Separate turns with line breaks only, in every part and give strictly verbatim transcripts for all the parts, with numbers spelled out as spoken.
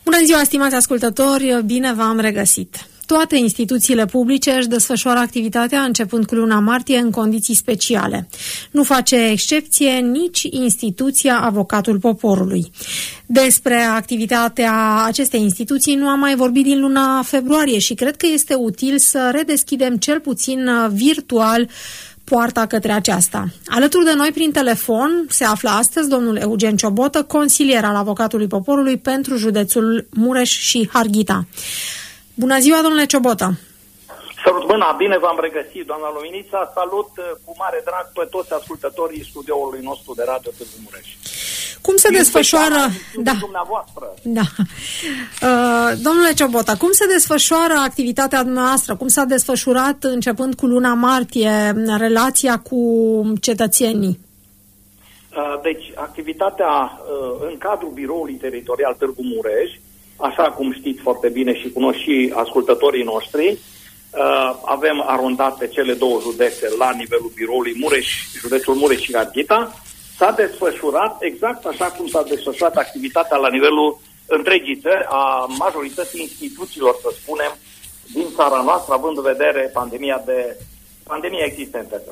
Bună ziua, stimați ascultători, bine v-am regăsit! Toate instituțiile publice își desfășoară activitatea începând cu luna martie în condiții speciale. Nu face excepție nici instituția Avocatul Poporului. Despre activitatea acestei instituții nu am mai vorbit din luna februarie și cred că este util să redeschidem cel puțin virtual poarta către aceasta. Alături de noi prin telefon se află astăzi domnul Eugen Ciobotă, consilier al Avocatului Poporului pentru județul Mureș și Harghita. Bună ziua, domnule Ciobotă!
Salut, mâna, bine v-am regăsit, doamna Luminița. Salut cu mare drag pe toți ascultătorii studioului nostru de Radio Târgu Mureș.
Cum se desfășoară... Da.
Dumneavoastră.
Da. Uh, domnule Ciobotă, cum se desfășoară activitatea noastră? Cum s-a desfășurat începând cu luna martie relația cu cetățenii?
Uh, deci, activitatea uh, în cadrul biroului teritorial Târgu Mureș, așa cum știți foarte bine și cunosc și ascultătorii noștri, uh, avem arondate cele două județe la nivelul biroului Mureș, județul Mureș și Harghita. S-a desfășurat exact așa cum s-a desfășurat activitatea la nivelul întregii țări, a majorității instituțiilor, să spunem, din țara noastră, având în vedere pandemia, de, pandemia existentă.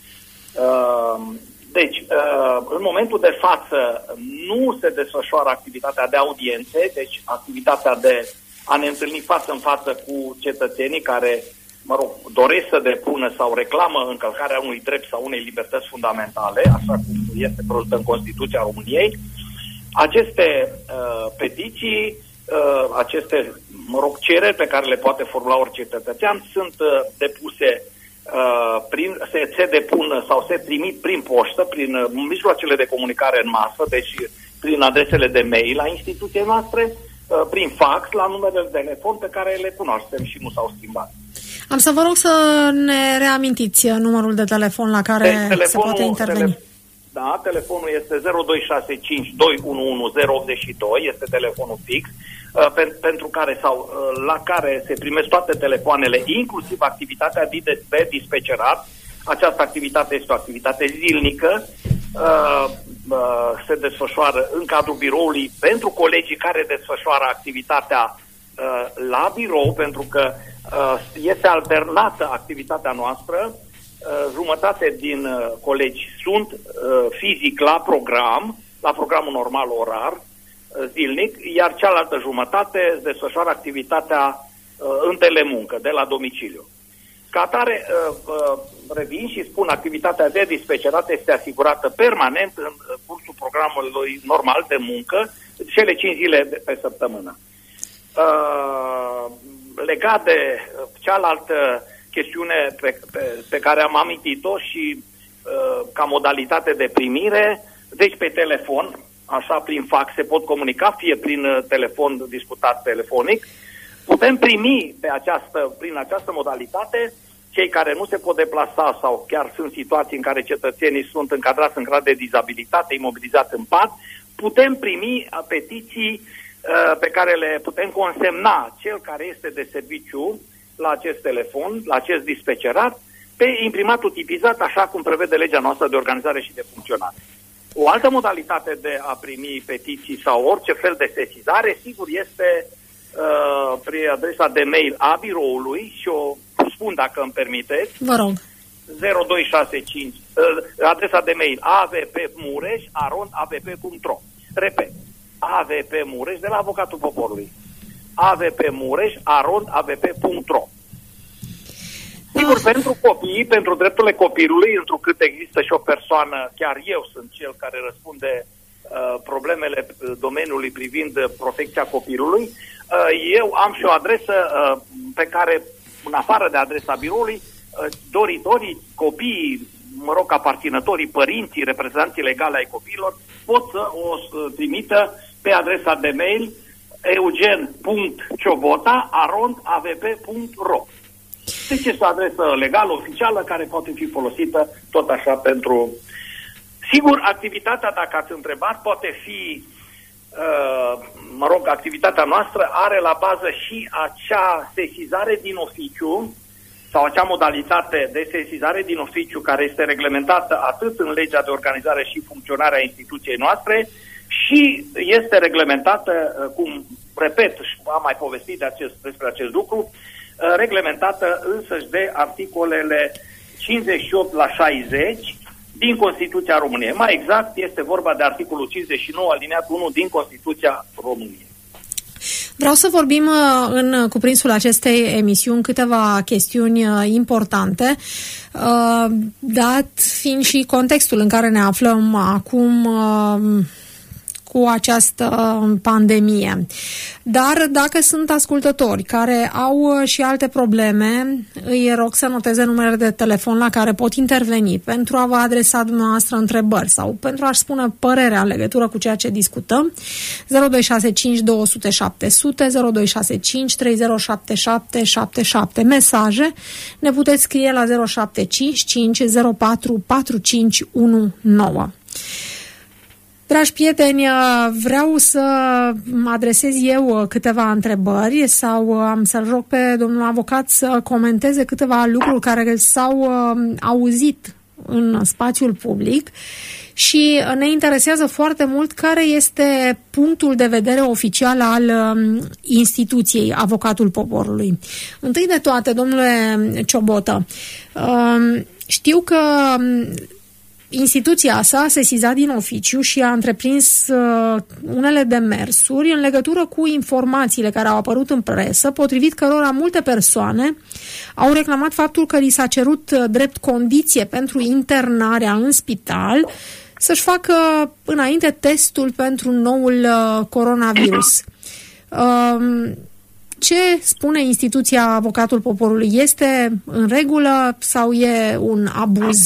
Deci, în momentul de față nu se desfășoară activitatea de audiențe, deci activitatea de a ne întâlni față în față cu cetățenii care, mă rog, doresc să depună sau reclamă încălcarea unui drept sau unei libertăți fundamentale, așa cum este prevăzută în Constituția României. Aceste uh, petiții, uh, aceste, mă rog, cereri pe care le poate formula orice cetățean sunt uh, depuse, uh, prin, se, se depun sau se trimit prin poștă, prin uh, mijloacele de comunicare în masă, deci prin adresele de mail la instituției noastre, uh, prin fax, la numerele de telefon pe care le cunoaștem și nu s-au schimbat.
Am să vă rog să ne reamintiți numărul de telefon la care de, se poate interveni. Tele,
da, telefonul este zero doi șase cinci doi unu unu zero opt doi, este telefonul fix, uh, pe, pentru care sau uh, la care se primesc toate telefoanele, inclusiv activitatea de, de dispecerat. Această activitate este o activitate zilnică, uh, uh, se desfășoară în cadrul biroului pentru colegii care desfășoară activitatea uh, la birou, pentru că este alternată activitatea noastră. Jumătate din colegi sunt fizic la program, la programul normal orar, zilnic, iar cealaltă jumătate desfășoară activitatea în telemuncă, de la domiciliu. Ca atare, revin și spun, activitatea de dispecerat este asigurată permanent în cursul programului normal de muncă, cele cinci zile pe săptămână. Legat de cealaltă chestiune pe, pe, pe care am amintit-o și uh, ca modalitate de primire, deci pe telefon, așa prin fax se pot comunica, fie prin uh, telefon discutat telefonic, putem primi pe această, prin această modalitate cei care nu se pot deplasa sau chiar sunt situații în care cetățenii sunt încadrați în grad de dizabilitate, imobilizați în pat, putem primi petiții pe care le putem consemna cel care este de serviciu la acest telefon, la acest dispecerat, pe imprimatul tipizat, așa cum prevede legea noastră de organizare și de funcționare. O altă modalitate de a primi petiții sau orice fel de sesizare, sigur, este uh, prin adresa de mail a biroului și o spun dacă îmi permiteți.
Vă rog.
zero doi șase cinci, uh, adresa de mail a v p mureș arond a v p punct r o. Repet. A V P Mureș, de la Avocatul Poporului. A V P Mureș, arond A V P punct r o. Sigur, ah. pentru copii, pentru drepturile copilului, întrucât există și o persoană, chiar eu sunt cel care răspunde uh, problemele domeniului privind protecția copilului, uh, eu am și o adresă uh, pe care, în afară de adresa biroului, uh, doritorii, copiii, mă rog, aparținătorii, părinții, reprezentanții legale ai copiilor, pot să o trimită pe adresa de mail eugen punct ciobota arond a v p punct r o. Deci este o adresă legală, oficială, care poate fi folosită tot așa pentru... Sigur, activitatea, dacă ați întrebat, poate fi, uh, mă rog, activitatea noastră are la bază și acea sesizare din oficiu sau acea modalitate de sesizare din oficiu care este reglementată atât în legea de organizare și funcționare a instituției noastre și este reglementată, cum repet, și am mai povestit de acest, despre acest lucru, reglementată însăși de articolele cincizeci și opt la șaizeci din Constituția României. Mai exact, este vorba de articolul cincizeci și nouă alineatul unu din Constituția României.
Vreau să vorbim în cuprinsul acestei emisiuni câteva chestiuni importante, dat fiind și contextul în care ne aflăm acum cu această pandemie. Dar dacă sunt ascultători care au și alte probleme, îi rog să noteze numerele de telefon la care pot interveni pentru a vă adresa dumneavoastră întrebări sau pentru a-și spune părerea în legătură cu ceea ce discutăm. zero doi șase cinci doi zero zero șapte zero zero, zero doi șase cinci trei zero șapte șapte șapte șapte. Mesaje ne puteți scrie la zero șapte cinci cinci zero patru patru cinci unu nouă. Dragi prieteni, vreau să mă adresez eu câteva întrebări sau am să-l rog pe domnul avocat să comenteze câteva lucruri care s-au auzit în spațiul public și ne interesează foarte mult care este punctul de vedere oficial al instituției Avocatul Poporului. Întâi de toate, domnule Ciobotă, știu că instituția sa a sesizat din oficiu și a întreprins uh, unele demersuri în legătură cu informațiile care au apărut în presă, potrivit cărora multe persoane au reclamat faptul că li s-a cerut uh, drept condiție pentru internarea în spital să-și facă înainte testul pentru noul uh, coronavirus. Uh, ce spune instituția Avocatul Poporului? Este în regulă sau e un abuz?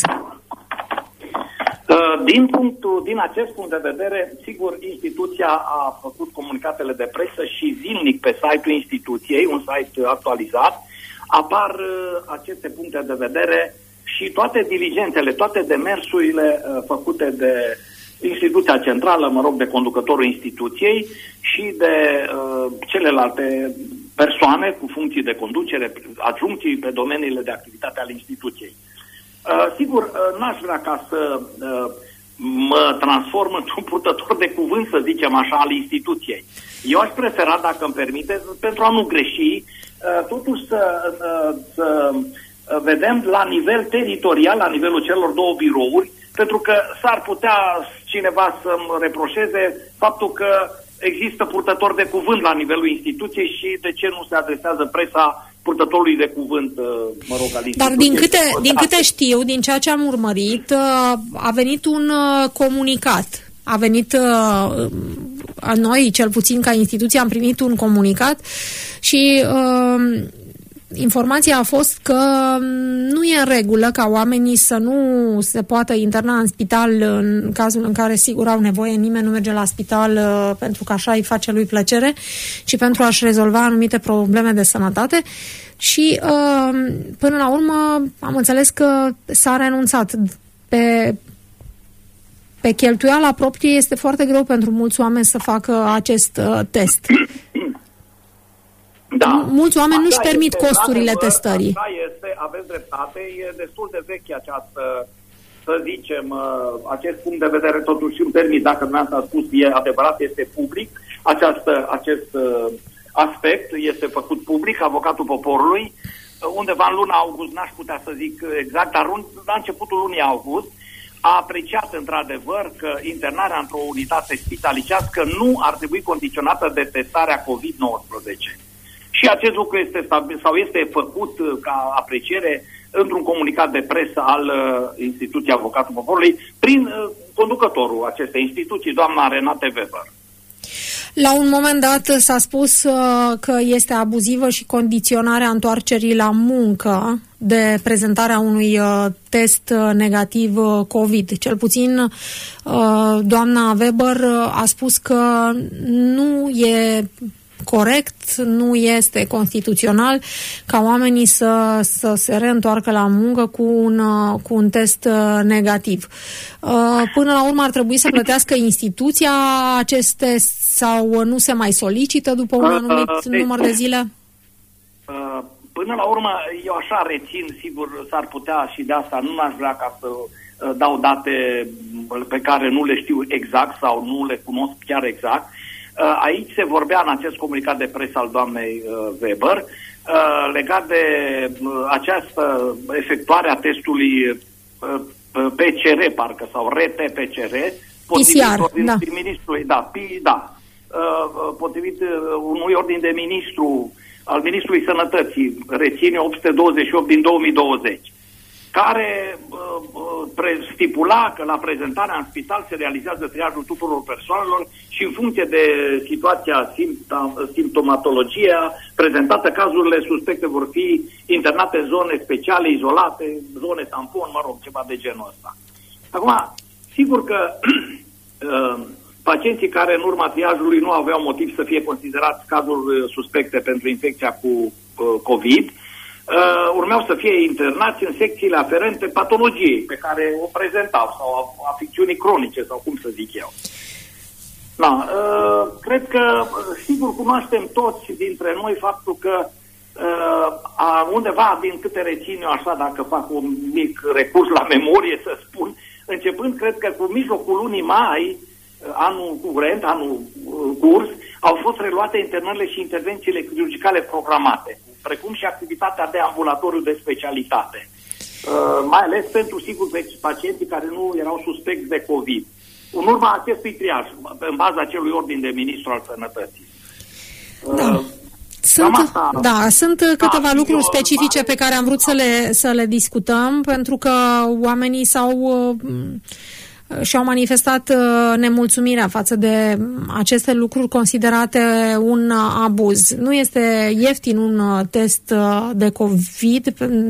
Din, punctul, din acest punct de vedere, sigur, instituția a făcut comunicatele de presă și zilnic pe site-ul instituției, un site actualizat, apar aceste puncte de vedere și toate diligențele, toate demersurile făcute de instituția centrală, mă rog, de conducătorul instituției și de uh, celelalte persoane cu funcții de conducere, adjuncții pe domeniile de activitate ale instituției. Uh, sigur, uh, n-aș vrea ca să uh, mă transform într-un purtător de cuvânt, să zicem așa, al instituției. Eu aș prefera, dacă îmi permiteți, pentru a nu greși, uh, totuși să, uh, să vedem la nivel teritorial, la nivelul celor două birouri, pentru că s-ar putea cineva să-mi reproșeze faptul că există purtători de cuvânt la nivelul instituției și de ce nu se adresează presa purtătorului de cuvânt, mă rog, al instituției.
Dar din câte, din câte știu, din ceea ce am urmărit, a venit un comunicat. A venit, a noi, cel puțin ca instituție, am primit un comunicat și uh, informația a fost că nu e în regulă ca oamenii să nu se poată interna în spital în cazul în care, sigur, au nevoie. Nimeni nu merge la spital uh, pentru că așa îi face lui plăcere, ci pentru a-și rezolva anumite probleme de sănătate. Și uh, până la urmă am înțeles că s-a renunțat. Pe, pe cheltuiala proprie este foarte greu pentru mulți oameni să facă acest uh, test.
Da.
Mulți oameni nu-și
Așa
permit
este,
costurile
adevăr,
testării.
Așa este, aveți dreptate, e destul de veche această, să zicem, acest punct de vedere, totuși îmi permit, dacă dumneavoastră a spus, e adevărat, este public, această, acest aspect este făcut public, Avocatul Poporului, undeva în luna august, n-aș putea să zic exact, dar la începutul lunii august, a apreciat într-adevăr că internarea într-o unitate spitalicească nu ar trebui condiționată de testarea covid nouăsprezece. Și acest lucru este stabil, sau este făcut ca apreciere într-un comunicat de presă al uh, instituției Avocatul Poporului prin uh, conducătorul acestei instituții, doamna Renate Weber.
La un moment dat s-a spus uh, că este abuzivă și condiționarea întoarcerii la muncă de prezentarea unui uh, test negativ uh, COVID. Cel puțin uh, doamna Weber uh, a spus că nu e corect, nu este constituțional ca oamenii să, să se reîntoarcă la muncă cu un, cu un test negativ. Până la urmă ar trebui să plătească instituția acest test sau nu se mai solicită după un anumit uh, deci, număr de zile?
Uh, până la urmă, eu așa rețin, sigur, s-ar putea și de asta nu aș vrea ca să uh, dau date pe care nu le știu exact sau nu le cunosc chiar exact. Aici se vorbea în acest comunicat de presă al doamnei Weber legat de această efectuare a testului P C R, parcă, sau R T P C R, potrivit
da.
ministrului, da, da, potrivit unui ordin de ministru al Ministrului Sănătății, reține opt sute douăzeci și opt din două mii douăzeci, care uh, stipula că la prezentarea în spital se realizează triajul tuturor persoanelor și în funcție de situația, simptom- simptomatologia prezentată, cazurile suspecte vor fi internate în zone speciale, izolate, zone tampon, mă rog, ceva de genul ăsta. Acum, sigur că uh, pacienții care în urma triajului nu aveau motiv să fie considerați cazuri suspecte pentru infecția cu uh, COVID, Uh, urmeau să fie internați în secțiile aferente patologiei pe care o prezentau sau afecțiunii cronice sau cum să zic eu. Da, uh, cred că sigur cunoaștem toți dintre noi faptul că uh, a, undeva din câte rețin eu așa, dacă fac un mic recurs la memorie să spun, începând cred că cu mijlocul lunii mai, anul curent, anul uh, curs, au fost reluate internările și intervențiile chirurgicale programate, precum și activitatea de ambulatoriu de specialitate. Uh, mai ales pentru, sigur, pacienții care nu erau suspecți de COVID. În urma acestui triaj, în baza acelui ordin de ministru al Sănătății. Uh,
da. Sunt,
asta,
da, sunt câteva
da,
lucruri
eu,
specifice pe care am vrut să le, să le discutăm, pentru că oamenii s-au... Uh, și-au manifestat uh, nemulțumirea față de aceste lucruri considerate un uh, abuz. Nu este ieftin un uh, test uh, de COVID,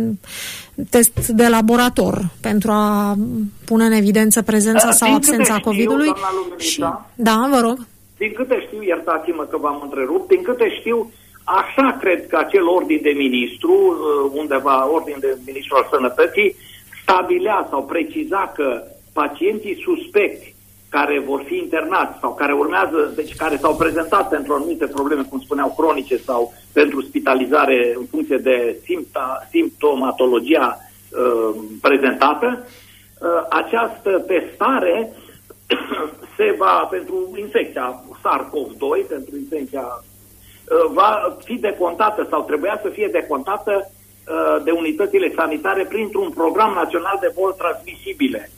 test de laborator, pentru a pune în evidență prezența sau absența COVID-ului. Și... Da, vă rog.
Din câte știu, iertați-mă că v-am întrerupt, din câte știu, așa cred că acel ordin de ministru, uh, undeva ordin de ministru al Sănătății, stabilea sau preciza că pacienții suspecti care vor fi internați sau care urmează, deci care s-au prezentat pentru anumite probleme, cum spuneau, cronice sau pentru spitalizare în funcție de simpta, simptomatologia uh, prezentată, uh, această testare se va, pentru infecția SARS-CoV doi, pentru infecția, uh, va fi decontată sau trebuia să fie decontată uh, de unitățile sanitare printr-un program național de boli transmisibile.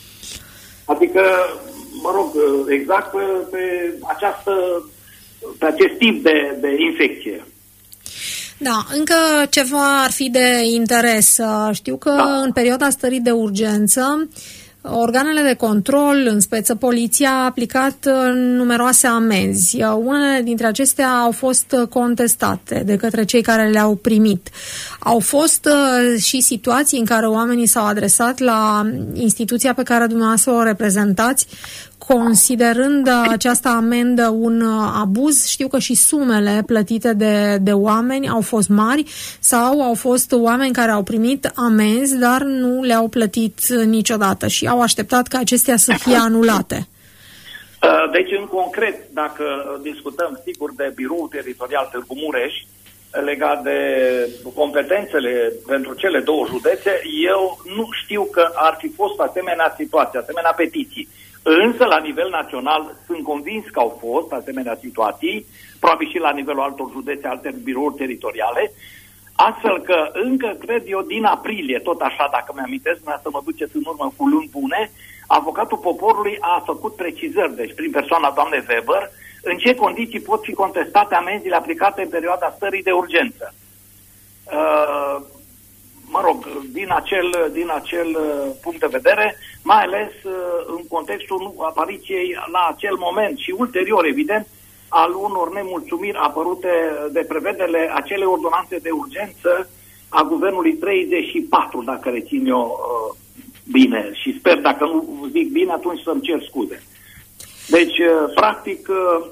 Adică, mă rog, exact pe, pe, această, pe acest tip de, de infecție.
Da, încă ceva ar fi de interes. Știu că da. În perioada stării de urgență, organele de control, în speță poliția, a aplicat numeroase amenzi. Unele dintre acestea au fost contestate de către cei care le-au primit. Au fost și situații în care oamenii s-au adresat la instituția pe care dumneavoastră o reprezentați, considerând această amendă un abuz. Știu că și sumele plătite de, de oameni au fost mari sau au fost oameni care au primit amenzi, dar nu le-au plătit niciodată și au așteptat ca acestea să fie anulate.
Deci, în concret, dacă discutăm, sigur, de Biroul Teritorial Târgu Mureș, legat de competențele pentru cele două județe, eu nu știu că ar fi fost asemenea situație, asemenea petiții. Însă, la nivel național, sunt convins că au fost asemenea situații, probabil și la nivelul altor județe, alte birouri teritoriale, astfel că încă, cred eu, din aprilie, tot așa, dacă mi-amintesc, să mă duceți în urmă cu luni bune, avocatul poporului a făcut precizări, deci prin persoana doamnei Weber, în ce condiții pot fi contestate amenziile aplicate în perioada stării de urgență. Uh, mă rog, din acel, din acel punct de vedere, mai ales în contextul apariției la acel moment și ulterior, evident, al unor nemulțumiri apărute de prevederile acele ordonanțe de urgență a Guvernului treizeci și patru, dacă rețin eu bine, și sper, dacă nu zic bine, atunci să-mi cer scuze. Deci, practic,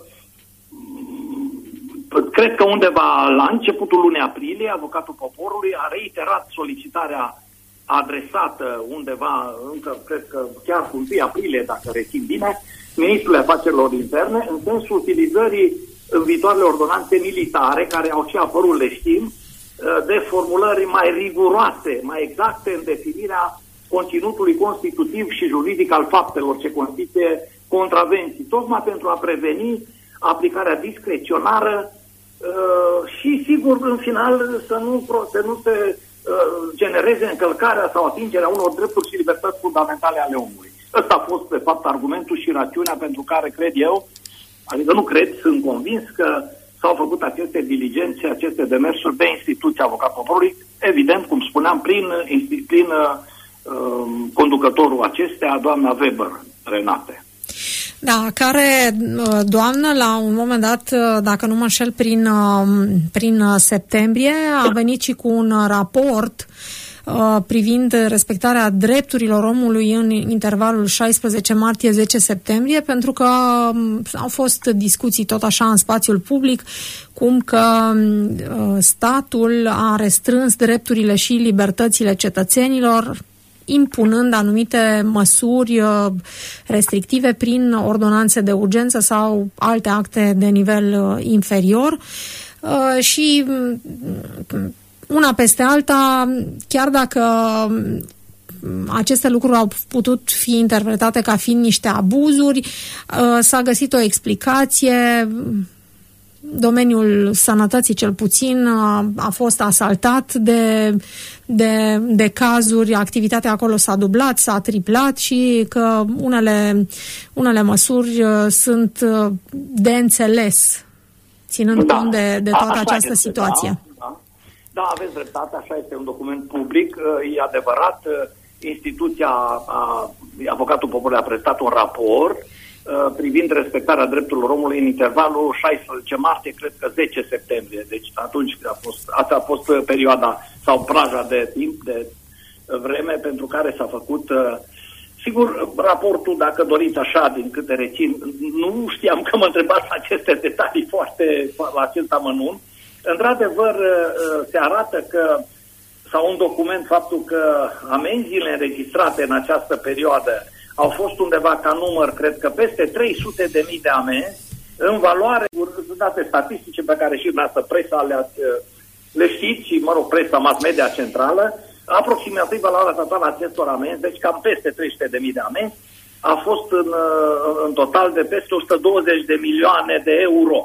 cred că undeva la începutul lunii aprilie, avocatul poporului a reiterat solicitarea adresată undeva, încă cred că chiar cu întâi aprilie, dacă rețin bine, Ministrul Afacerilor Interne, în sensul utilizării în viitoarele ordonanțe militare, care au și apărut, le știm, de formulări mai riguroase, mai exacte în definirea conținutului constitutiv și juridic al faptelor ce constituie contravenții, tocmai pentru a preveni aplicarea discreționară uh, și, sigur, în final să nu, să nu se uh, genereze încălcarea sau atingerea unor drepturi și libertăți fundamentale ale omului. Ăsta a fost, de fapt, argumentul și rațiunea pentru care cred eu, adică nu cred, sunt convins că s-au făcut aceste diligențe, aceste demersuri de instituția Avocatul Poporului, evident, cum spuneam, prin, prin uh, conducătorul acestea, doamna Weber Renate.
Da, care, doamnă, la un moment dat, dacă nu mă înșel, prin, prin septembrie, a venit și cu un raport privind respectarea drepturilor omului în intervalul șaisprezece martie zece septembrie, pentru că au fost discuții tot așa în spațiul public, cum că statul a restrâns drepturile și libertățile cetățenilor, impunând anumite măsuri restrictive prin ordonanțe de urgență sau alte acte de nivel inferior. Și una peste alta, chiar dacă aceste lucruri au putut fi interpretate ca fiind niște abuzuri, s-a găsit o explicație. Domeniul sănătății, cel puțin, a, a fost asaltat de, de, de cazuri, activitatea acolo s-a dublat, s-a triplat și că unele, unele măsuri sunt de înțeles, ținând da. cont de, de toată așa această este, situație.
Da, da. da, aveți dreptate, așa este un document public, e adevărat, instituția, a, Avocatul Poporului a prestat un raport privind respectarea drepturilor omului în intervalul șaisprezece martie, cred că zece septembrie. Deci atunci a fost, asta a fost perioada sau praja de timp, de vreme pentru care s-a făcut. Sigur, raportul, dacă doriți așa, din câte rețin, nu știam că mă întrebați aceste detalii foarte, la acest amănunt. Într-adevăr, se arată că, sau un document, faptul că amenziile înregistrate în această perioadă au fost undeva ca număr, cred că peste trei sute de mii de amenzi, în valoare, date statistice pe care și dumneavoastră presa le, le știți, și, mă rog, presa mass media centrală, aproximativ valoarea totală a acestor amenzi, deci cam peste trei sute de mii de amenzi, a fost în, în total de peste o sută douăzeci de milioane de euro.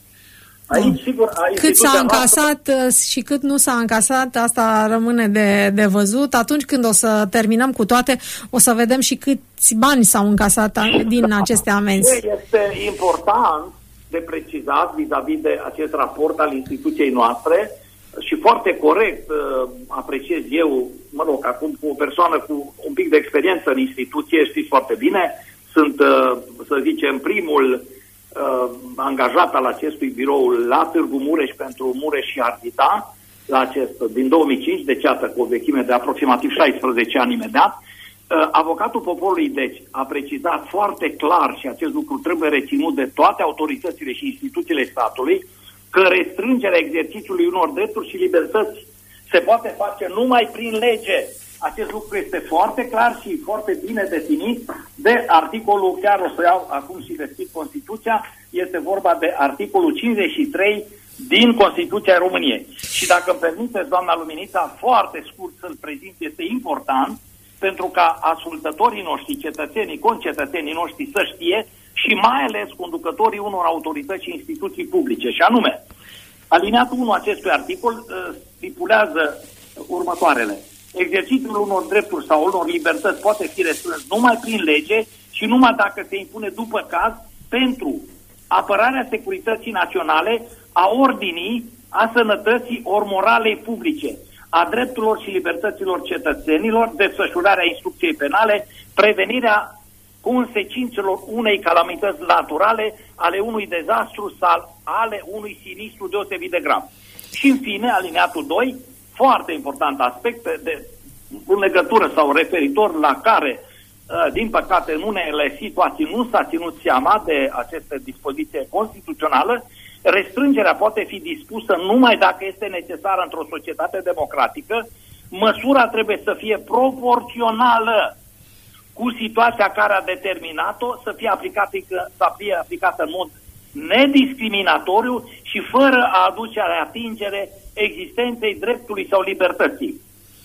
Aici, sigur,
cât s-a încasat noastră... și cât nu s-a încasat, asta rămâne de, de văzut. Atunci când o să terminăm cu toate, o să vedem și câți bani s-au încasat din aceste amenzi.
Este important de precizat vis-a-vis de acest raport al instituției noastre și foarte corect apreciez eu, mă rog, acum cu o persoană cu un pic de experiență în instituție, știți foarte bine, sunt, să zicem, primul Uh, angajat al acestui birou la Târgu Mureș pentru Mureș și Arghita, la acest, din două mii cinci, deci iată, cu o vechime de aproximativ șaisprezece ani imediat. Uh, avocatul Poporului, deci, a precizat foarte clar, și acest lucru trebuie reținut de toate autoritățile și instituțiile statului, că restrângerea exercițiului unor drepturi și libertăți se poate face numai prin lege. Acest lucru este foarte clar și foarte bine definit de articolul, chiar o să iau acum și deschid Constituția, este vorba de articolul cincizeci și trei din Constituția României. Și dacă îmi permiteți, doamna Luminița, foarte scurt să-l prezint, este important pentru ca ascultătorii noștri, cetățenii, concetățenii noștri să știe și mai ales conducătorii unor autorități și instituții publice. Și anume, alineatul unu acestui articol uh, stipulează următoarele. Exercițiul unor drepturi sau unor libertăți poate fi restrâns numai prin lege și numai dacă se impune după caz pentru apărarea securității naționale, a ordinii, a sănătății ori moralei publice, a drepturilor și libertăților cetățenilor, desfășurarea instrucției penale, prevenirea consecințelor unei calamități naturale, ale unui dezastru sau ale unui sinistru deosebit de grav. Și în fine, alineatul doi, foarte important aspect de, în legătură sau referitor la care, din păcate, în unele situații nu s-a ținut seama de această dispoziție constituțională, restrângerea poate fi dispusă numai dacă este necesară într-o societate democratică, măsura trebuie să fie proporțională cu situația care a determinat-o, să fie aplicată, să fie aplicată în mod nediscriminatoriu și fără a aduce la atingere existenței dreptului sau libertății.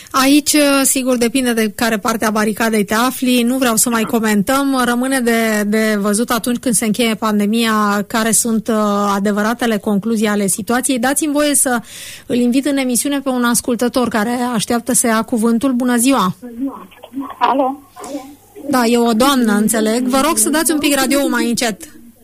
Aici, sigur, depinde de care parte a baricadei te afli. Nu vreau să mai comentăm. Rămâne de, de văzut atunci când se încheie pandemia care sunt uh, adevăratele concluzii ale situației. Dați-mi voie să îl invit în emisiune pe un ascultător care așteaptă să ia cuvântul. Bună ziua!
Alo?
Da, e o doamnă, înțeleg. Vă rog să dați un pic radio mai încet.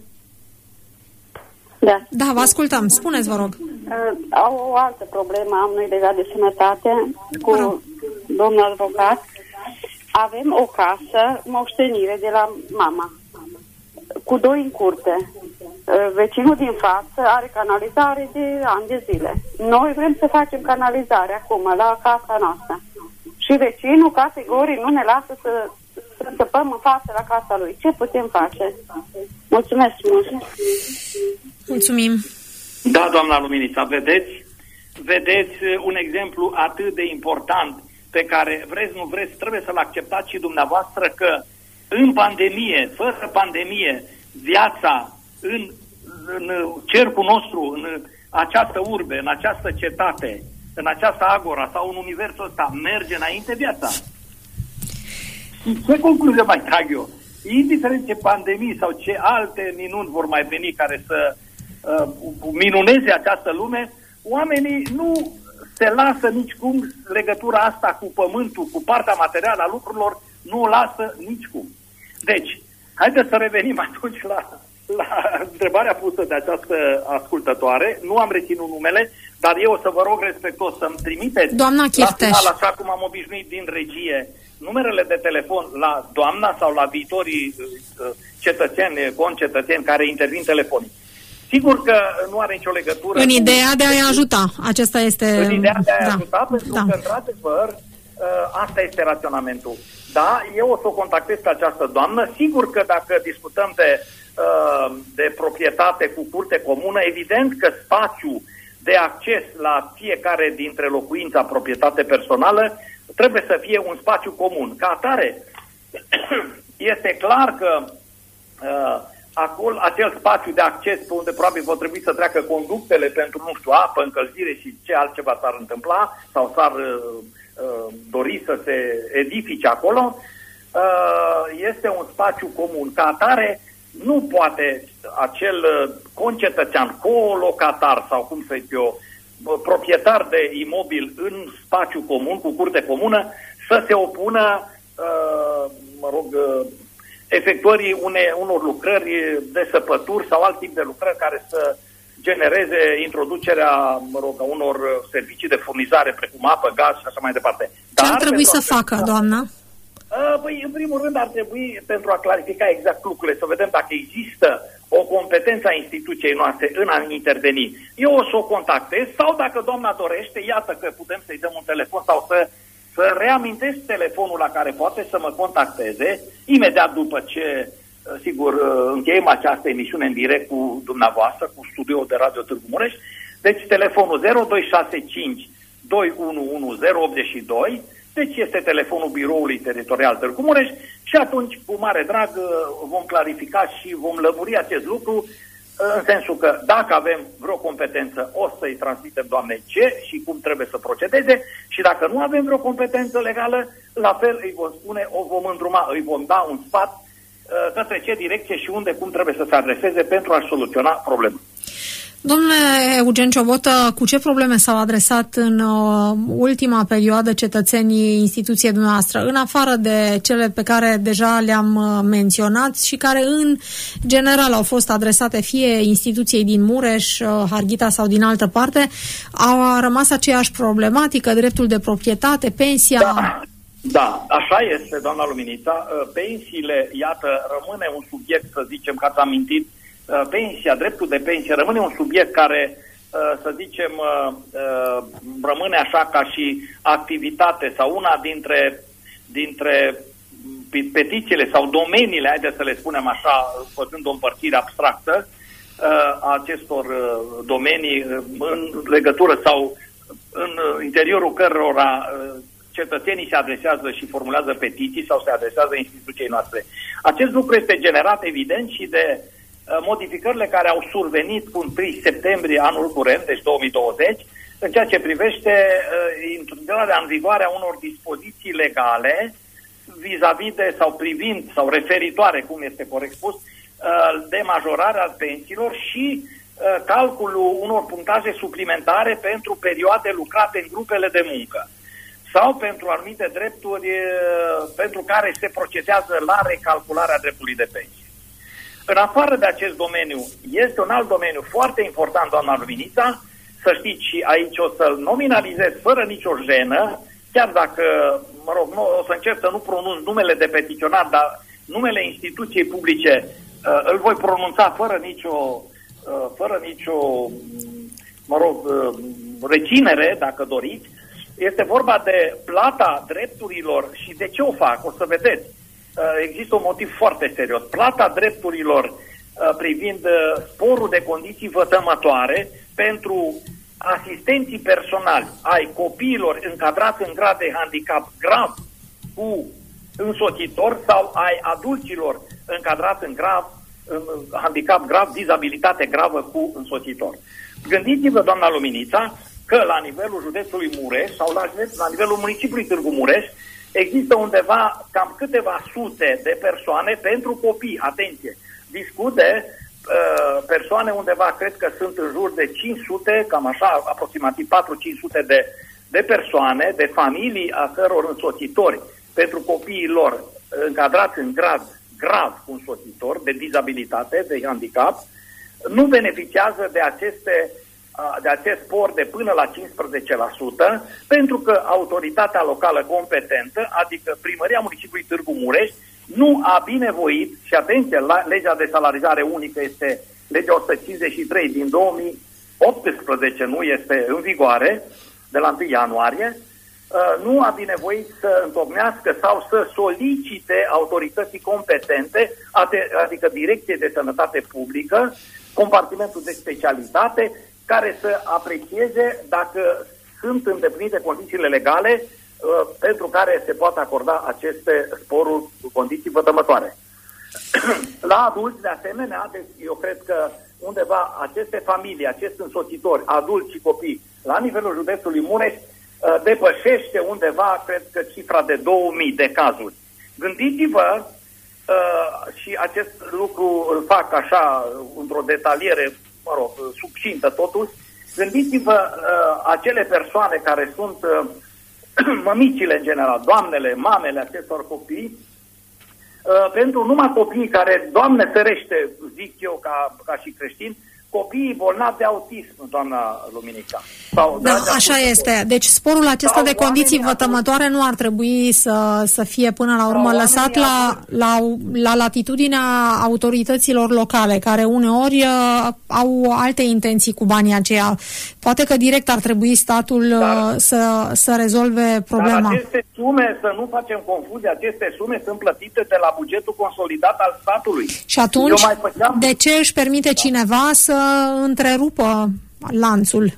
Da.
Da, vă ascultăm. Spuneți, vă rog.
Uh, o altă problemă am noi legat de sănătate cu
Rog.
domnul avocat. Avem o casă, moștenire de la mama, cu doi în curte. Uh, vecinul din față are canalizare de ani de zile. Noi vrem să facem canalizare acum, la casa noastră. Și vecinul categoric nu ne lasă să, să întâmpăm în față la casa lui. Ce putem face? Mulțumesc mult!
Mulțumim!
Da, doamna Luminița, vedeți? Vedeți un exemplu atât de important pe care, vreți, nu vreți, trebuie să-l acceptați și dumneavoastră, că în pandemie, fără pandemie, viața în, în cercul nostru, în această urbe, în această cetate, în această agora sau în universul ăsta, merge înainte viața. Și ce concluzie mai trag eu? Indiferent ce pandemii sau ce alte minuni vor mai veni care să uh, minuneze această lume, oamenii nu se lasă nicicum legătura asta cu pământul, cu partea materială a lucrurilor, nu o lasă nicicum. Deci, haideți să revenim atunci la, la întrebarea pusă de această ascultătoare. Nu am reținut numele, dar eu o să vă rog respectos să-mi trimiteți
doamna
la final, așa cum am obișnuit din regie, numerele de telefon la doamna sau la viitorii uh, cetățeni, concetățeni care intervin telefonic. Sigur că nu are nicio legătură
în
cu...
ideea de a-i ajuta. Acesta este...
În ideea de a-i
da.
ajuta, pentru da. că, într-adevăr, uh, asta este raționamentul. Da, eu o să o contactez pe această doamnă. Sigur că dacă discutăm de, uh, de proprietate cu curte comună, evident că spațiul de acces la fiecare dintre locuința, proprietate personală, trebuie să fie un spațiu comun. Ca atare, este clar că uh, acolo, acel spațiu de acces pe unde probabil vor trebui să treacă conductele pentru, nu știu, apă, încălzire și ce altceva s-ar întâmpla sau s-ar uh, uh, dori să se edifice acolo, uh, este un spațiu comun. Ca atare, nu poate acel concetățean, colocatar sau cum să zic eu, proprietar de imobil în spațiu comun, cu curte comună, să se opună, uh, mă rog, uh, efectuării une, unor lucrări de săpături sau alt tip de lucrări care să genereze introducerea, mă rog, unor servicii de furnizare, precum apă, gaz și așa mai departe.
Ce ar trebui să facă, doamna?
Păi, în primul rând, ar trebui, pentru a clarifica exact lucrurile, să vedem dacă există o competență a instituției noastre în a interveni. Eu o să o contactez sau, dacă doamna dorește, iată că putem să-i dăm un telefon sau să, să reamintesc telefonul la care poate să mă contacteze imediat după ce, sigur, încheiem această emisiune în direct cu dumneavoastră, cu studioul de Radio Târgu Mureș. Deci, telefonul zero doi șase cinci doi unu unu zero opt doi. Deci este telefonul biroului teritorial Târgu Mureș și atunci, cu mare drag, vom clarifica și vom lămuri acest lucru în sensul că dacă avem vreo competență, o să-i transmitem doamnei ce și cum trebuie să procedeze și dacă nu avem vreo competență legală, la fel îi vom spune, o vom îndruma, îi vom da un sfat către ce direcție și unde, cum trebuie să se adreseze pentru a soluționa problema.
Domnule Eugen Ciobotă, cu ce probleme s-au adresat în uh, ultima perioadă cetățenii instituției dumneavoastră, în afară de cele pe care deja le-am uh, menționat și care în general au fost adresate fie instituției din Mureș, uh, Harghita sau din altă parte, au rămas aceeași problematică, dreptul de proprietate, pensia...
Da. Da, așa este, doamna Luminița. Pensiile, iată, rămâne un subiect, să zicem, că ați amintit, pensia, dreptul de pensie, rămâne un subiect care, să zicem, rămâne așa ca și activitate sau una dintre, dintre petițiile sau domeniile, haideți să le spunem așa, făcând o împărțire abstractă a acestor domenii în legătură sau în interiorul cărora cetățenii se adresează și formulează petiții sau se adresează instituției noastre. Acest lucru este generat, evident, și de modificările care au survenit cu întâi septembrie anul curent, deci două mii douăzeci, în ceea ce privește uh, introducerea în vigoare a unor dispoziții legale vis-a-vis de, sau privind, sau referitoare, cum este corect spus, uh, de majorarea pensiilor și uh, calculul unor punctaje suplimentare pentru perioade lucrate în grupele de muncă sau pentru anumite drepturi uh, pentru care se procedează la recalcularea dreptului de pensie. În afară de acest domeniu, este un alt domeniu foarte important, doamna Luminița, să știți, și aici o să-l nominalizez fără nicio jenă, chiar dacă, mă rog, nu, o să încerc să nu pronunț numele de petiționar, dar numele instituției publice uh, îl voi pronunța fără nicio, uh, fără nicio, mă rog, uh, reținere, dacă doriți. Este vorba de plata drepturilor și de ce o fac, o să vedeți. Uh, există un motiv foarte serios. Plata drepturilor uh, privind uh, sporul de condiții vătămătoare pentru asistenții personali ai copiilor încadrați în grad de handicap grav cu însoțitor sau ai adulților încadrați în grav, în handicap grav, dizabilitate gravă cu însoțitor. Gândiți-vă, doamna Luminița, că la nivelul județului Mureș sau la, la nivelul municipiului Târgu Mureș există undeva cam câteva sute de persoane pentru copii. Atenție! Discut de uh, persoane undeva, cred că sunt în jur de cinci sute, cam așa, aproximativ patru cinci sute de, de persoane, de familii a căror însoțitori pentru copiii lor încadrați în grad grav cu însoțitor, de dizabilitate, de handicap, nu beneficiază de aceste de acest spor de până la cincisprezece la sută, pentru că autoritatea locală competentă, adică Primăria Municipiului Târgu Mureș, nu a binevoit, și atenție, la legea de salarizare unică este legea o sută cincizeci și trei din două mii optsprezece, nu este în vigoare, de la întâi ianuarie, nu a binevoit să întocmească sau să solicite autorității competente, adică Direcție de Sănătate Publică, compartimentul de specialitate, care să aprecieze dacă sunt îndeplinite condițiile legale uh, pentru care se poate acorda aceste sporuri cu condiții vătămătoare. La adulți, de asemenea, deci eu cred că undeva aceste familii, acești însoțitori, adulți și copii, la nivelul județului Mureș, uh, depășește undeva, cred că, cifra de două mii de cazuri. Gândiți-vă, uh, și acest lucru îl fac așa, într-o detaliere, mă rog, succintă totuși, gândiți-vă uh, acele persoane care sunt uh, mămicile în general, doamnele, mamele acestor copii, uh, pentru numai copiii care, Doamne ferește, zic eu ca, ca și creștin, copiii bolnavi de autism, doamna Luminica. Sau,
da, așa este. Deci sporul acesta de condiții vătămătoare nu ar trebui să, să fie până la urmă lăsat la, la, la latitudinea autorităților locale, care uneori uh, au alte intenții cu banii aceia. Poate că direct ar trebui statul dar, uh, să, să rezolve problema.
Dar aceste sume, să nu facem confuzie, aceste sume sunt plătite de la bugetul consolidat al statului.
Și atunci,
mai făceam...
de ce își permite da. cineva să întrerupă lanțul?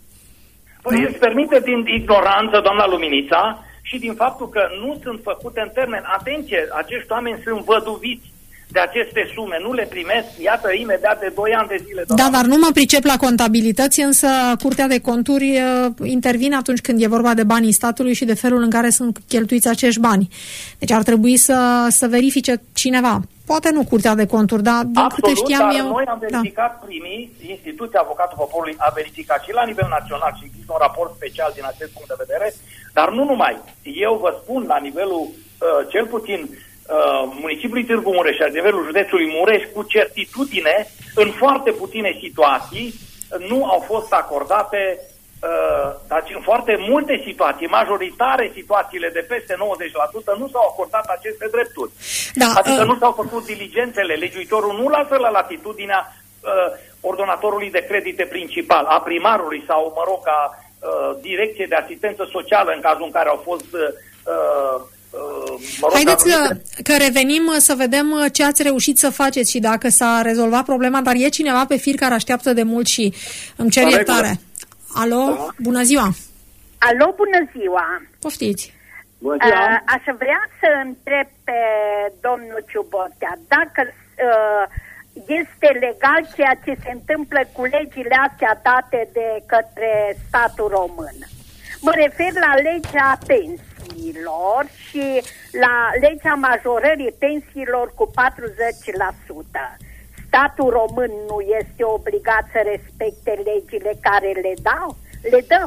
Păi îți permite din ignoranță, doamna Luminița, și din faptul că nu sunt făcute în termen. Atenție, acești oameni sunt văduviți de aceste sume, nu le primesc, iată, imediat de doi ani de zile.
Da, dar nu mă pricep la contabilități, însă Curtea de Conturi uh, intervine atunci când e vorba de banii statului și de felul în care sunt cheltuiți acești bani. Deci ar trebui să, să verifice cineva. Poate nu Curtea de Conturi, dar din
Absolut,
câte știam
dar
eu...
noi am verificat da. primii, instituția Avocatul Poporului a verificat și la nivel național și există un raport special din acest punct de vedere, dar nu numai. Eu vă spun la nivelul, uh, cel puțin, uh, municipiului Târgu Mureș și la nivelul județului Mureș, cu certitudine, în foarte puține situații, nu au fost acordate, uh, dar în foarte multe situații, majoritare situațiile de peste nouăzeci la sută, nu s-au acordat aceste drepturi.
Da,
adică
uh...
nu s-au făcut diligențele, legiuitorul nu lasă la latitudinea uh, ordonatorului de credite principal, a primarului sau, mă rog, a uh, direcției de asistență socială în cazul în care au fost... Uh, Mă rog,
Haideți că, că revenim să vedem ce ați reușit să faceți și dacă s-a rezolvat problema, dar e cineva pe fir care așteaptă de mult și îmi cer iertare. Alo, da. Bună ziua!
Alo, bună ziua!
Poftiți!
Bună ziua. Uh, aș vrea să întreb pe domnul Ciubotea dacă uh, este legal ceea ce se întâmplă cu legile astea date de către statul român. Mă refer la legea pensiilor și la legea majorării pensiilor cu patruzeci la sută. Statul român nu este obligat să respecte legile care le dau, le dă.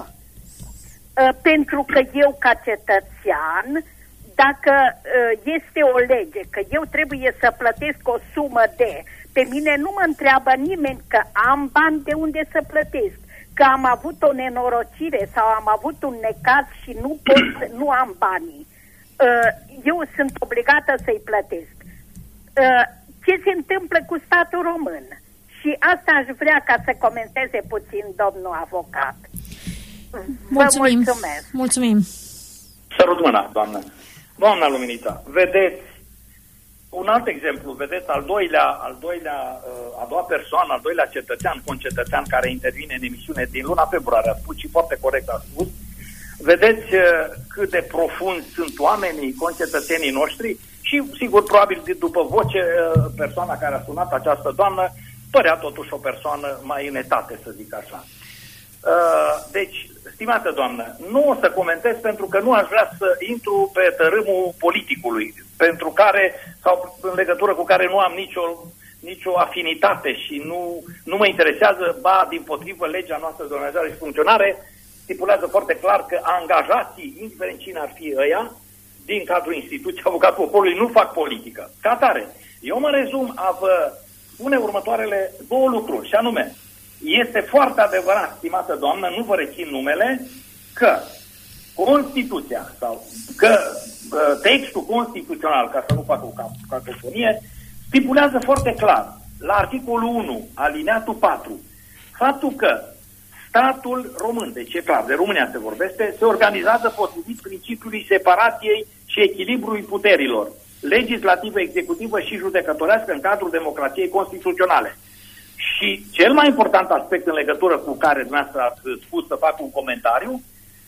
Pentru că eu, ca cetățean, dacă este o lege că eu trebuie să plătesc o sumă de, pe mine nu mă întreabă nimeni că am bani de unde să plătesc, că am avut o nenorocire sau am avut un necaz și nu pot, nu am banii. Eu sunt obligată să-i plătesc. Ce se întâmplă cu statul român? Și asta aș vrea ca să comenteze puțin domnul avocat.
Mulțumim.
Vă mulțumesc.
Mulțumim.
Sărut mâna, doamnă. Doamna Luminița, vedeți, un alt exemplu, vedeți, al doilea, al doilea, a doua persoană, al doilea cetățean, concetățean care intervine în emisiune din luna februarie, a spus și foarte corect a spus, vedeți cât de profund sunt oamenii, concetățenii noștri și, sigur, probabil după voce, persoana care a sunat, această doamnă, părea totuși o persoană mai în etate, să zic așa. Deci, stimată doamnă, nu o să comentez pentru că nu aș vrea să intru pe tărâmul politicului, pentru care, sau în legătură cu care nu am nicio, nicio afinitate și nu, nu mă interesează, ba, dimpotrivă, legea noastră de organizare și funcționare stipulează foarte clar că angajații, indiferent cine ar fi ăia, din cadrul instituției Avocatul Poporului, nu fac politică. Ca atare, eu mă rezum a vă spune următoarele două lucruri, și anume, este foarte adevărat, stimată doamnă, nu vă rețin numele, că Constituția sau că uh, textul constituțional, ca să nu fac o cacofonie, stipulează foarte clar, la articolul unu, alineatul patru, faptul că statul român, deci e clar, de România se vorbește, se organizează potrivit principiului separației și echilibrului puterilor, legislativă, executivă și judecătorească în cadrul democrației constituționale. Și cel mai important aspect în legătură cu care dumneavoastră ați spus să fac un comentariu,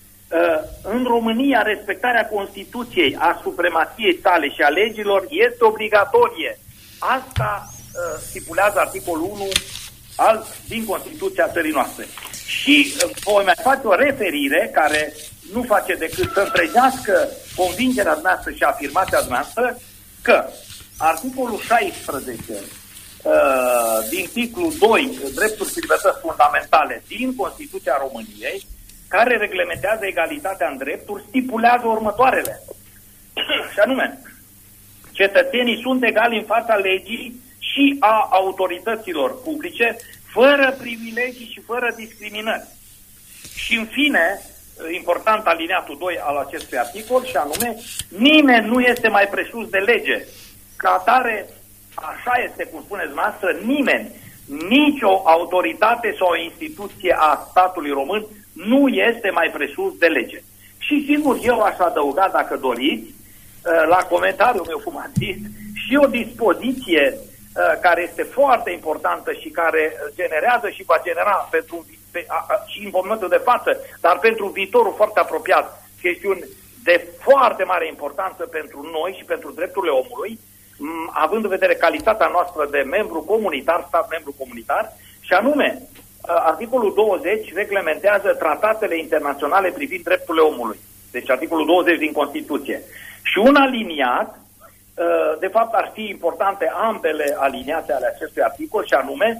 în România respectarea Constituției, a supremației sale și a legilor este obligatorie. Asta stipulează articolul unu al, din Constituția țării noastre. Și voi mai face o referire care nu face decât să întregească convingerea dumneavoastră și afirmația dumneavoastră că articolul șaisprezece Uh, din titlul doi, drepturi și libertăți fundamentale din Constituția României, care reglementează egalitatea în drepturi, stipulează următoarele. Și anume, cetățenii sunt egali în fața legii și a autorităților publice, fără privilegii și fără discriminări. Și în fine, important alineatul doi al acestui articol, și anume, nimeni nu este mai presus de lege. Ca atare, așa este, cum spuneți noastră, nimeni, nicio autoritate sau instituție a statului român nu este mai presus de lege. Și sigur, eu aș adăuga, dacă doriți, la comentariul meu, cum am zis, și o dispoziție care este foarte importantă și care generează și va genera pentru, pe, a, a, și în momentul de față, dar pentru viitorul foarte apropiat, chestiuni de foarte mare importanță pentru noi și pentru drepturile omului, având în vedere calitatea noastră de membru comunitar, stat membru comunitar, și anume, articolul douăzeci reglementează tratatele internaționale privind drepturile omului. Deci articolul douăzeci din Constituție. Și un aliniat, de fapt ar fi importante ambele aliniate ale acestui articol, și anume,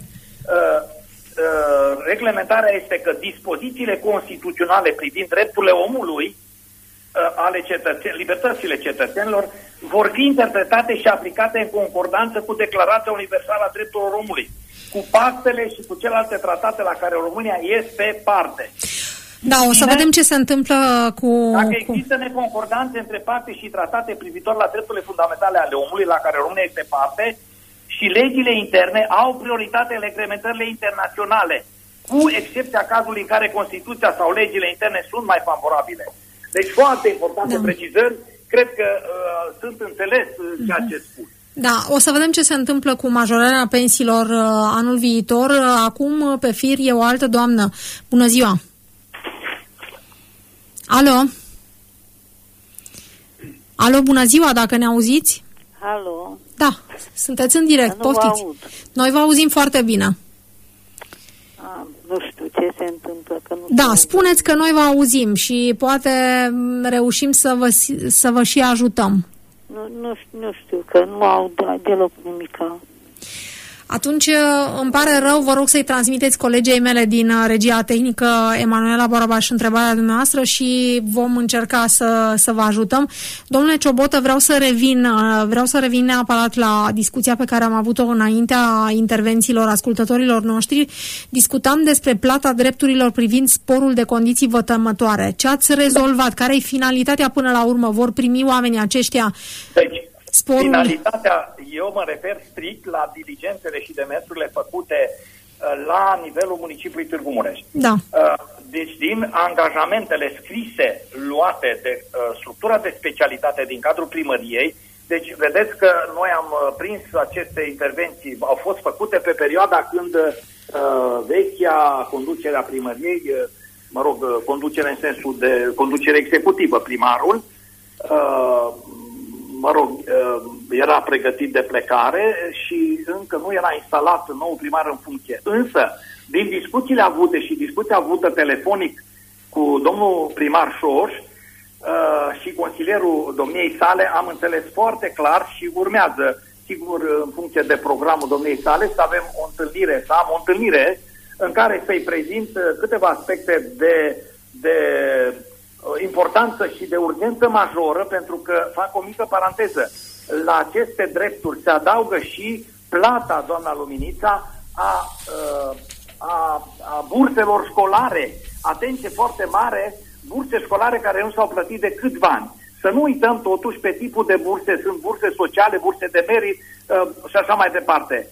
reglementarea este că dispozițiile constituționale privind drepturile omului ale cetățenilor, libertățile cetățenilor, vor fi interpretate și aplicate în concordanță cu Declarația Universală a Drepturilor Omului, cu pactele și cu celelalte tratate la care România este parte.
Da, o să vedem ce se întâmplă cu...
Dacă există neconcordanțe între pacte și tratate privitor la drepturile fundamentale ale omului, la care România este parte, și legile interne au prioritate în reglementările internaționale, cu excepția cazului în care Constituția sau legile interne sunt mai favorabile. Deci foarte importante da. precizări, cred că uh, sunt înțeles uh, ceea ce spun.
Da, o să vedem ce se întâmplă cu majorarea pensiilor uh, anul viitor. Uh, acum uh, pe fir e o altă doamnă. Bună ziua! Alo? Alo, bună ziua, dacă ne auziți?
Alo?
Da, Sunteți în direct,
nu
poftiți.
aud.
Noi vă auzim foarte bine.
A, nu știu ce se întâmplă. Că nu
da, spuneți că noi vă auzim și poate reușim să vă, să vă și ajutăm.
Nu, nu, nu știu, că nu aud deloc nimica.
Atunci îmi pare rău, vă rog să-i transmiteți colegei mele din regia tehnică, Emanuela Barabaș, întrebarea dumneavoastră și vom încerca să, să vă ajutăm. Domnule Ciobotă, vreau să revin, vreau să revin neapărat la discuția pe care am avut-o înaintea intervențiilor ascultătorilor noștri. Discutam despre plata drepturilor privind sporul de condiții vătămătoare. Ce ați rezolvat? Care e finalitatea până la urmă? Vor primi oamenii aceștia
deci,
sporul?
Finalitatea, eu mă refer strict la diligențele și demersurile făcute uh, la nivelul municipiului Târgu Mureș.
Da.
Uh, deci din angajamentele scrise luate de uh, structura de specialitate din cadrul primăriei, deci vedeți că noi am uh, prins aceste intervenții, au fost făcute pe perioada când uh, vechea conducere a primăriei, uh, mă rog, uh, conducere în sensul de conducere executivă, primarul, uh, mă rog, era pregătit de plecare și încă nu era instalat nou primar în funcție. Însă, din discuțiile avute și discuția avută telefonic cu domnul primar Șoș și consilierul domniei sale, am înțeles foarte clar și urmează, sigur, în funcție de programul domniei sale, să avem o întâlnire, să am o întâlnire în care să-i prezint câteva aspecte de, de importanță și de urgență majoră, pentru că, fac o mică paranteză, la aceste drepturi se adaugă și plata, doamna Luminița, a, a, a burselor școlare. Atenție foarte mare, burse școlare care nu s-au plătit de câțiva ani. Să nu uităm totuși pe tipul de burse, sunt burse sociale, burse de merit și așa mai departe.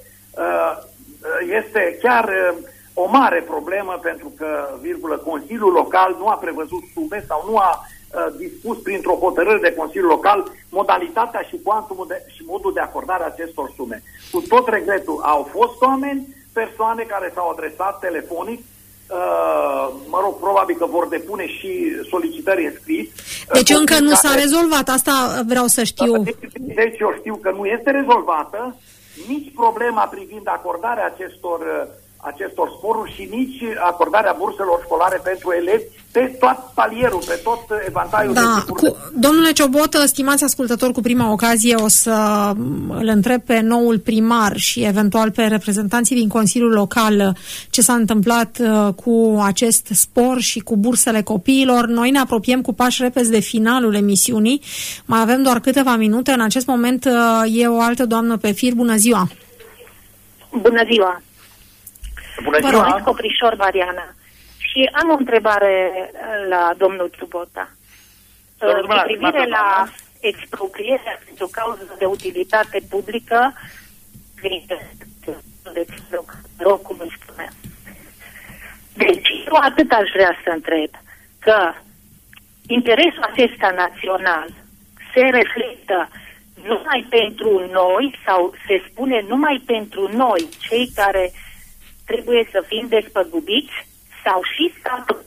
Este chiar o mare problemă pentru că, virgulă, Consiliul Local nu a prevăzut sume sau nu a uh, dispus printr-o hotărâre de Consiliul Local modalitatea și cuantumul de, și modul de acordare a acestor sume. Cu tot regretul, au fost oameni, persoane care s-au adresat telefonic, uh, mă rog, probabil că vor depune și solicitări în scris.
Deci
uh,
încă nu s-a
care...
rezolvat, asta vreau să știu.
Deci, deci eu știu că nu este rezolvată nici problema privind acordarea acestor uh, acestor sporuri și nici acordarea burselor școlare pentru elevi pe tot palierul, pe tot evantaiul
da,
de tipuri.
Cu, domnule Ciobotă, stimați ascultători, cu prima ocazie o să îl întreb pe noul primar și eventual pe reprezentanții din Consiliul Local ce s-a întâmplat cu acest spor și cu bursele copiilor. Noi ne apropiem cu pași repezi de finalul emisiunii. Mai avem doar câteva minute. În acest moment e o altă doamnă pe fir. Bună ziua!
Bună ziua!
Bună
ziua! Vă rog, Coprișor Mariana. Și am o întrebare la domnul Ciubotă. Cu privire la exproprierea pentru cauză de utilitate publică, cum îi spunea. Deci, eu atât aș vrea să întreb, că interesul acesta național se reflectă numai pentru noi sau se spune numai pentru noi, cei care trebuie să fim despăgubiți, sau și statul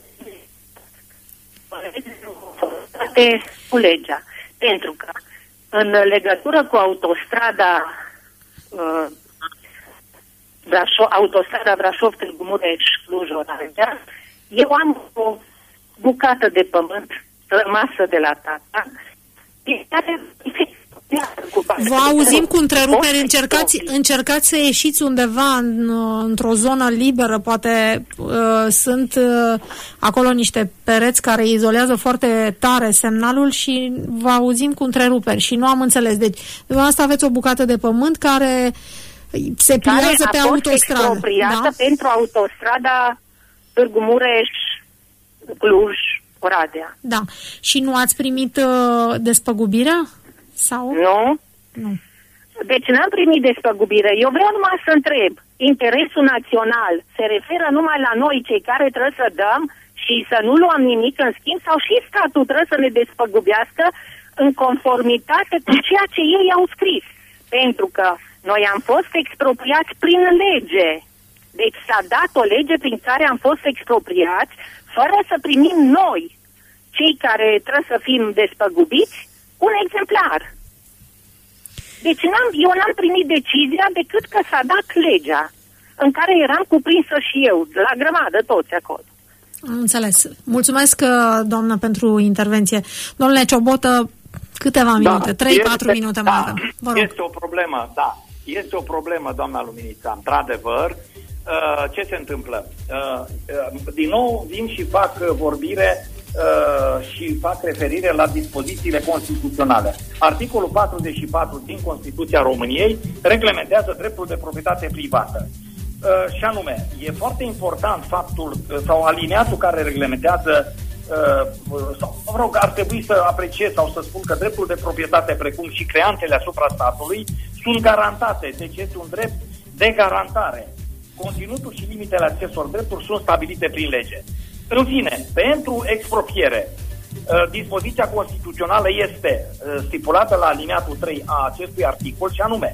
cu legea. Pentru că în legătură cu autostrada uh, Brașov, autostrada Brașov-Târgu Mureș, Cluj-Oradea, eu am o bucată de pământ rămasă de la tata, care
vă auzim cu întreruperi, încercați, încercați să ieșiți undeva în, într-o zonă liberă, poate uh, sunt uh, acolo niște pereți care izolează foarte tare semnalul și vă auzim cu întreruperi și nu am înțeles. Deci, dumneavoastră aveți o bucată de pământ care se pliază pe autostradă.
Expropriată, da? Pentru autostrada Târgu Mureș, Cluj, Oradea.
Da. Și nu ați primit uh, despăgubirea? Sau?
Nu.
Nu.
Deci n-am primit despăgubire. Eu vreau numai să întreb. Interesul național se referă numai la noi, cei care trebuie să dăm și să nu luăm nimic în schimb, sau și statul trebuie să ne despăgubească în conformitate cu ceea ce ei au scris? Pentru că noi am fost expropriați prin lege. Deci s-a dat o lege prin care am fost expropriați fără să primim noi, cei care trebuie să fim despăgubiți, un exemplar. Deci n-am, eu n-am primit decizia decât că s-a dat legea, în care eram cuprinsă și eu, la grămadă toți acolo.
Am înțeles. Mulțumesc, doamnă, pentru intervenție. Domnule Ciobotă, câteva minute, trei patru
da,
minute
da,
mai avem. Vă rog.
Este o problemă, da. Este o problemă, doamna Luminița, într-adevăr. Uh, ce se întâmplă? Uh, uh, din nou vin și fac vorbire uh, și fac referire la dispozițiile constituționale. Articolul patruzeci și patru din Constituția României reglementează dreptul de proprietate privată. Uh, și anume, e foarte important faptul, uh, sau alineatul care reglementează, uh, sau, mă rog, ar trebui să apreciez sau să spun că dreptul de proprietate, precum și creanțele asupra statului, sunt garantate. Deci este un drept de garantare. Conținutul și limitele acestor drepturi sunt stabilite prin lege. În fine, pentru expropriere, dispoziția constituțională este stipulată la alineatul trei a acestui articol și anume,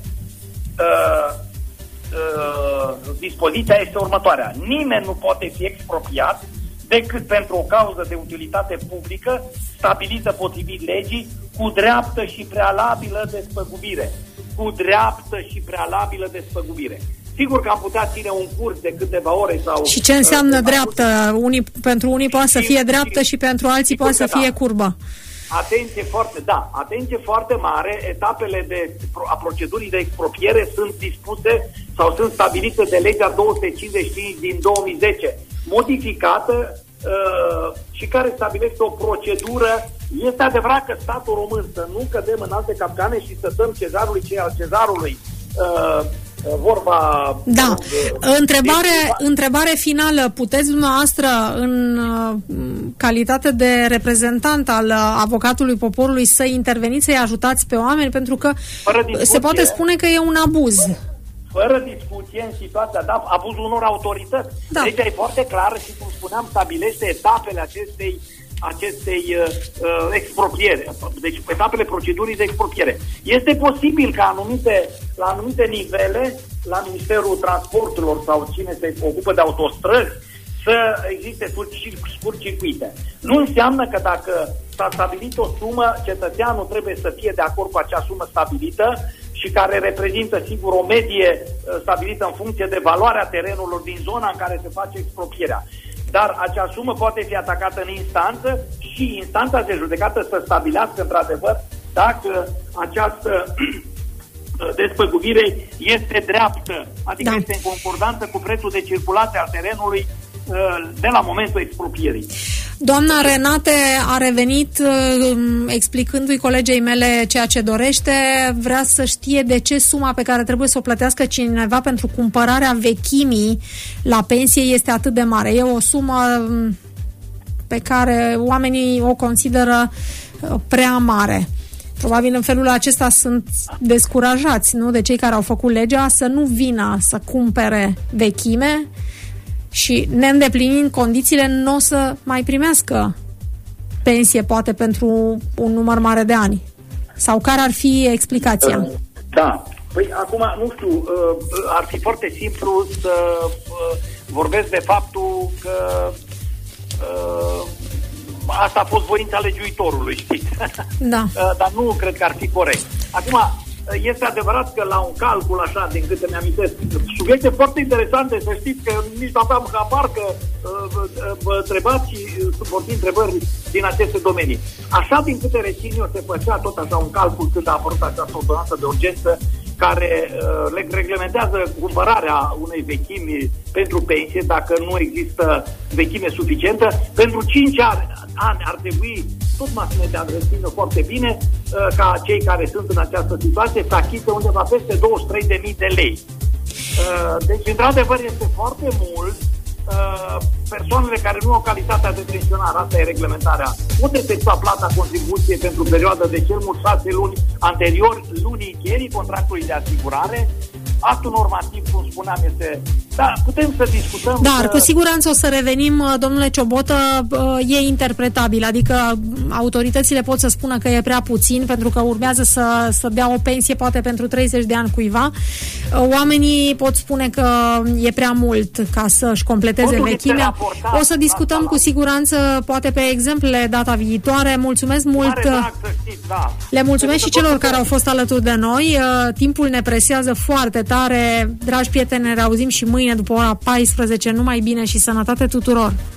dispoziția este următoarea. Nimeni nu poate fi expropriat decât pentru o cauză de utilitate publică stabilită potrivit legii cu dreaptă și prealabilă despăgubire. Cu dreaptă și prealabilă despăgubire. Sigur că am putea ține un curs de câteva ore sau...
Și ce înseamnă uh, dreaptă? Unii, pentru unii poate să fie dreaptă și, și pentru alții poate să fie da. curbă.
Atenție foarte, da, atenție foarte mare, etapele de, a procedurii de expropriere sunt dispuse sau sunt stabilite de legea două sute cincizeci și cinci din două mii zece, modificată uh, și care stabilește o procedură. Este adevărat că statul român, să nu cădem în alte capcane și să dăm cezarului ce al cezarului, uh, vorba...
Da. Întrebare, întrebare finală. Puteți dumneavoastră, în calitate de reprezentant al avocatului poporului, să interveniți, să-i ajutați pe oameni? Pentru că se poate spune că e un abuz.
Fără discuție, în situația, da, abuzul unor autorități. Da. Legea e foarte clară și, cum spuneam, stabilește etapele acestei acestei uh, expropriere, deci etapele procedurii de expropriere. Este posibil ca anumite, la anumite nivele, la Ministerul Transporturilor sau cine se ocupă de autostrăzi, să existe scurt-circuite. Nu înseamnă că dacă s-a stabilit o sumă, cetățeanul trebuie să fie de acord cu acea sumă stabilită și care reprezintă, sigur, o medie stabilită în funcție de valoarea terenurilor din zona în care se face exproprierea. Dar acea sumă poate fi atacată în instanță și instanța de judecată să stabilească, într-adevăr, dacă această despăgubire este dreaptă, adică da. este în concordanță cu prețul de circulație al terenului de la momentul expropierii.
Doamna Renate a revenit explicându-i colegei mele ceea ce dorește. Vrea să știe de ce suma pe care trebuie să o plătească cineva pentru cumpărarea vechimii la pensie este atât de mare. E o sumă pe care oamenii o consideră prea mare. Probabil în felul acesta sunt descurajați, nu, de cei care au făcut legea să nu vină să cumpere vechime și, neîndeplinind condițiile, nu o să mai primească pensie, poate, pentru un număr mare de ani. Sau care ar fi explicația?
Da. Păi, acum, nu știu, ar fi foarte simplu să vorbesc de faptul că asta a fost voința legiuitorului, știți?
Da.
Dar nu cred că ar fi corect. Acum, este adevărat că la un calcul așa, din câte mi-amintesc, subiecte foarte interesante, să știți că nici nu aveam habar că vă întrebați și vor fi întrebări din aceste domenii. Așa, din câte rețin eu, se făcea tot așa un calcul când a apărut această ordonanță de urgență care uh, reglementează cumpărarea unei vechimi pentru pensie, dacă nu există vechime suficientă. Pentru cinci ani ar trebui, tot mass media rețină foarte bine, uh, ca cei care sunt în această situație să achite undeva peste douăzeci și trei de mii de lei. Uh, deci, într-adevăr, este foarte mult. Uh, persoanele care nu au calitatea de pensionar, asta e reglementarea, pot efectua plata contribuției pentru perioada de cel mult șase luni anterior lunii încheierii contractului de asigurare. Actul normativ, cum spuneam, este... Da, putem să discutăm...
Dar,
că...
cu siguranță o să revenim, domnule Ciobotă, e interpretabil, adică autoritățile pot să spună că e prea puțin, pentru că urmează să, să dea o pensie, poate pentru treizeci de ani cuiva. Oamenii pot spune că e prea mult ca să-și completeze Totul vechimea. O să discutăm cu siguranță, poate pe exemplele data viitoare. Mulțumesc mult!
Mare drag să știți. Da.
Le mulțumesc și celor care au fost alături de noi. Timpul ne presează foarte tare. Dragi prieteni, ne reauzim și mâine după ora paisprezece. Numai bine și sănătate tuturor!